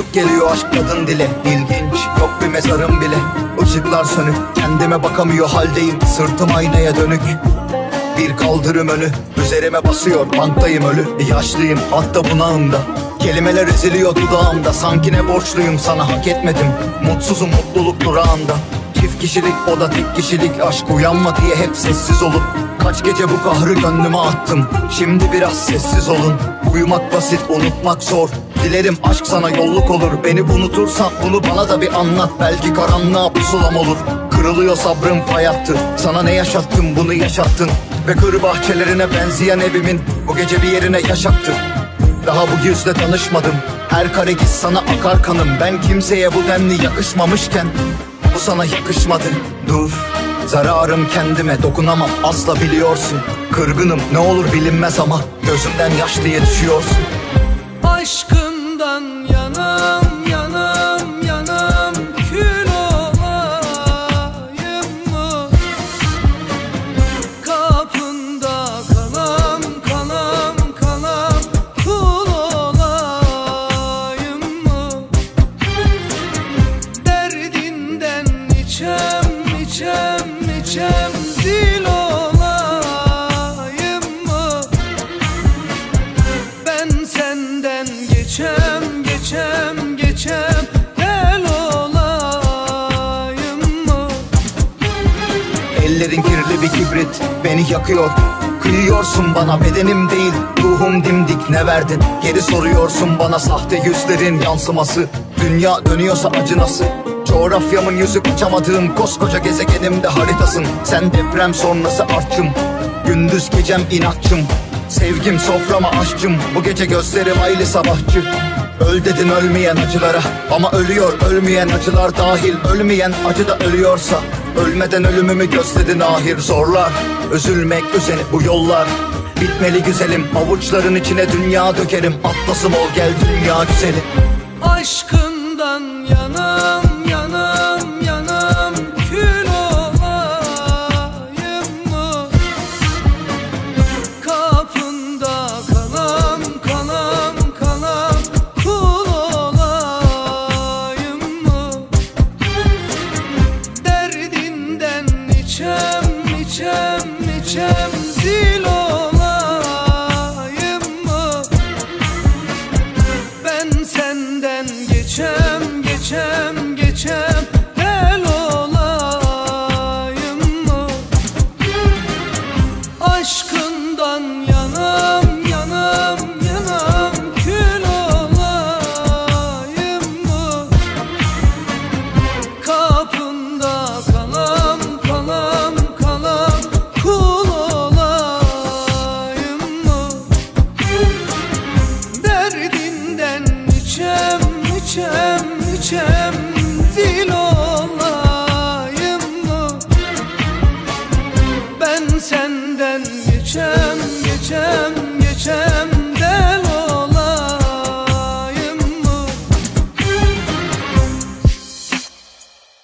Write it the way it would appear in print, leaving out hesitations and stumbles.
Garip geliyor aşk kadın dile, ilginç, yok bir mezarım bile. Işıklar sönük, kendime bakamıyor haldeyim, sırtım aynaya dönük. Bir kaldırım önü, üzerime basıyor, banktayım ölü. Yaşlıyım, hatta bunağımda, kelimeler eziliyor dudağımda. Sanki ne borçluyum sana, hak etmedim, mutsuzum mutluluk durağında. Çift kişilik o da tek kişilik aşk, uyanma diye hep sessiz olup kaç gece bu kahrı gönlüme attım. Şimdi biraz sessiz olun. Uyumak basit, unutmak zor. Dilerim aşk sana yolluk olur. Beni unutursan bunu bana da bir anlat. Belki karanlığa pusulam olur. Kırılıyor sabrım, fay attı. Sana ne yaşattım, bunu yaşattın. Ve kır bahçelerine benzeyen evimin bu gece bir yerine yaşattı. Daha bu yüzle tanışmadım, her kare giz sana akar kanım. Ben kimseye bu denli yakışmamışken bu sana yakışmadı. Dur, zararım kendime, dokunamam asla biliyorsun. Kırgınım, ne olur bilinmez ama gözümden yaş diye düşüyorsun. Aşkından yanam yanam yanam, kül olayım mı? Kapında kanam kanam kanam, kul olayım mı? Derdinden içem içem içem, zil olayım mı? Ben senden geçem geçem geçem, el olayım mı? Ellerin kirli bir kibrit, beni yakıyor. Kıyıyorsun bana, bedenim değil ruhum dimdik, ne verdin? Geri soruyorsun bana, sahte yüzlerin yansıması. Dünya dönüyorsa acı nasıl? Coğrafyamın yüzü kaçamadığım koskoca gezegenimde haritasın. Sen deprem sonrası artçım, gündüz gecem inatçım. Sevgim soframa aşkım, bu gece gözlerim aylı sabahçı. Öl dedin ölmeyen acılara, ama ölüyor ölmeyen acılar dahil. Ölmeyen acı da ölüyorsa, ölmeden ölümümü gözledin ahir. Zorlar, üzülmek üzeni bu yollar, bitmeli güzelim. Avuçların içine dünya dökerim, atlasım ol gel dünya güzeli. Aşkından yana